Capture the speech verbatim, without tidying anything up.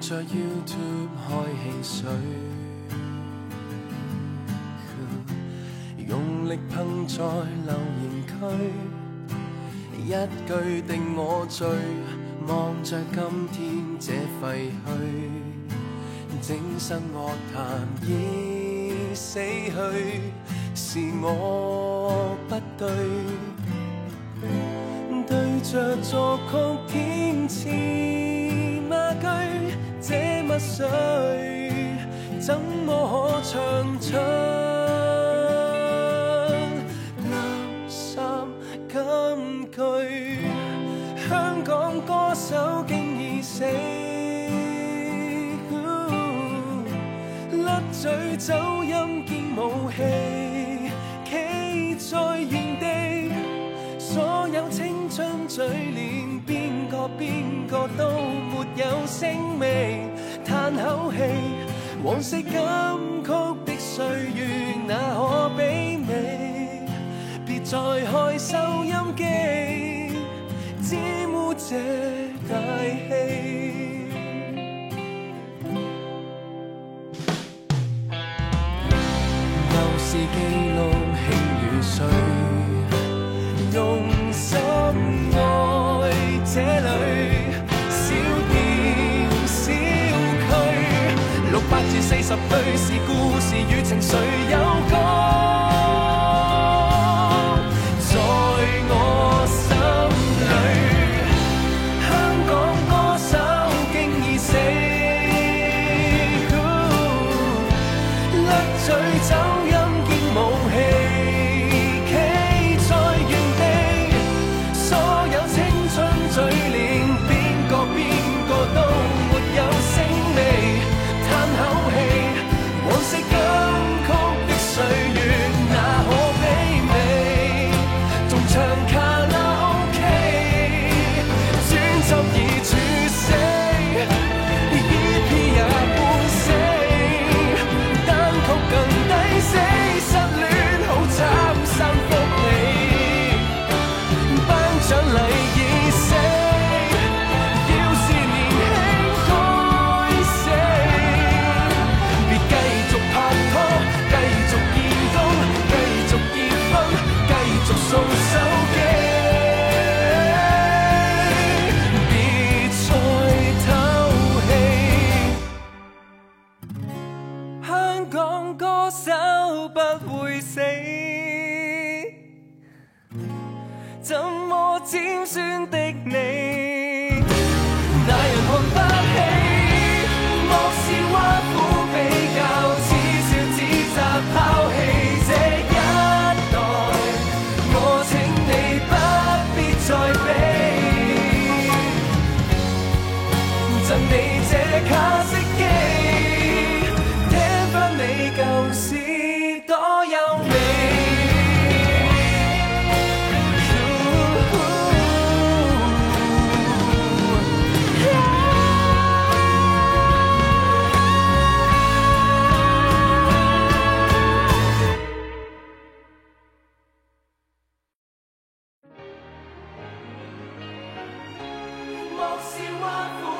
着 YouTube 開汽水，用力碰在留言區，一句定我醉，望着今天這廢墟，整身樂壇已死去，是我不對。對着作曲填詞罵句，這墨水怎麼可唱出垃圾金句？香港歌手竟已死，甩嘴走音兼武器，企在原地。所有青春嘴臉，邊個邊個都沒有聲味，嘆口氣，往昔金曲的歲月那可媲美？別再開收音機，沾污這大氣。舊事記錄輕與水，用心愛這裏小店小區，六百至四十對是故事與情緒有歌，在我心裏，香港歌手竟已死，甩嘴走音兼武器。嘴臉邊個邊個都沒有聲味，嘆口氣，往昔金曲的歲月那可媲美？仲唱卡拉 OK， 專輯已猝死 ，E P 也半死，單曲更抵死，失戀好慘三福利，頒獎禮已死。送手機，別再透氣。香港歌手不會死，怎麼尖酸的你，那人看不起，莫是挖苦比較，恥笑指責拋棄這一代。我請你不必再比，贈你這卡式機，聽返你舊時多優美。莫是挖苦